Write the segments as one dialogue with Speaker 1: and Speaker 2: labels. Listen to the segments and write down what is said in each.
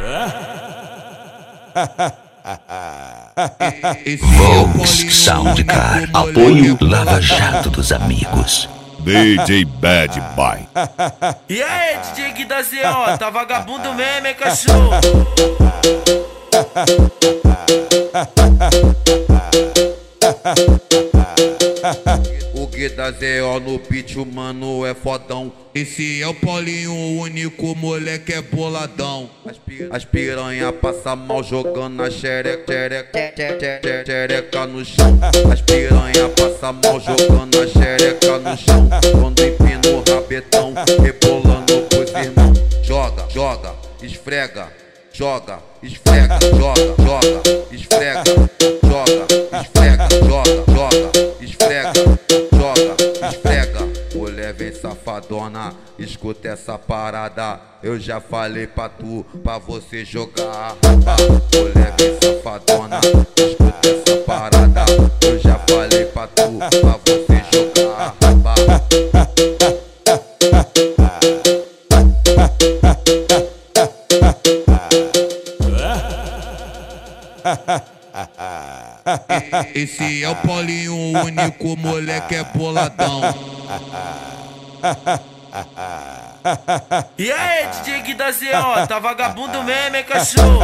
Speaker 1: Volks Soundcar, apoio Lava Jato dos amigos.
Speaker 2: DJ Bad Boy.
Speaker 3: E aí, DJ Gui da ZO, tá vagabundo mesmo, hein, cachorro?
Speaker 4: O Gui da ZO no beat, o mano é fodão. Esse é o Paulinho, o único moleque é boladão. As piranha passa mal jogando na xereca no chão. As piranha passa mal jogando na xereca no chão. Quando empina o rabetão, rebolando pros irmãos. Joga, joga, esfrega, joga, esfrega, joga, joga, esfrega, joga, esfrega, joga, joga, esfrega, joga, esfrega. Mulher vem safadona, escuta essa parada. Eu já falei pra tu, pra você jogar. Mulher vem safadona, escuta essa parada. Eu já falei pra tu, pra você jogar. Esse é o Paulinho, o único moleque é boladão.
Speaker 3: E aí, DJ Gui da ZO, tá vagabundo mesmo, hein, cachorro?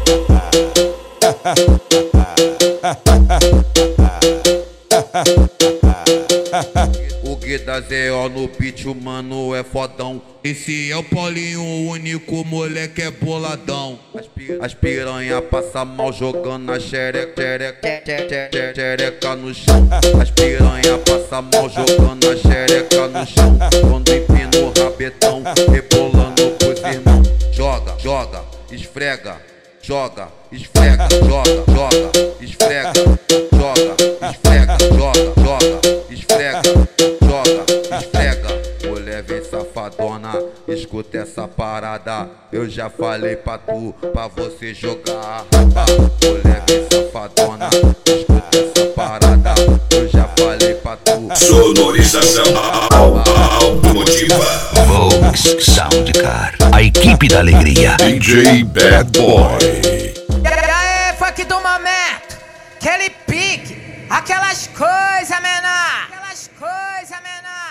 Speaker 4: O Gui da ZO no beat, o mano é fodão. Esse é o Paulinho, o único moleque é boladão. As piranha passa mal jogando na xereca no chão. As piranha passa mal jogando na xereca no chão. Quando empina o rabetão, rebolando pros irmãos. Joga, joga, esfrega, joga, esfrega, joga, joga, esfrega, joga, esfrega, joga, joga, esfrega, joga, esfrega. Mulher vem safadona, escuta essa parada. Eu já falei pra tu, pra você jogar. Mulher vem safadona, escuta essa parada. Eu já falei pra tu.
Speaker 1: Sonorização automotiva. Volks Soundcar, a equipe da alegria.
Speaker 2: DJ Bad Boy.
Speaker 5: E aí, funk do momento, aquele pique, aquelas coisas, menor.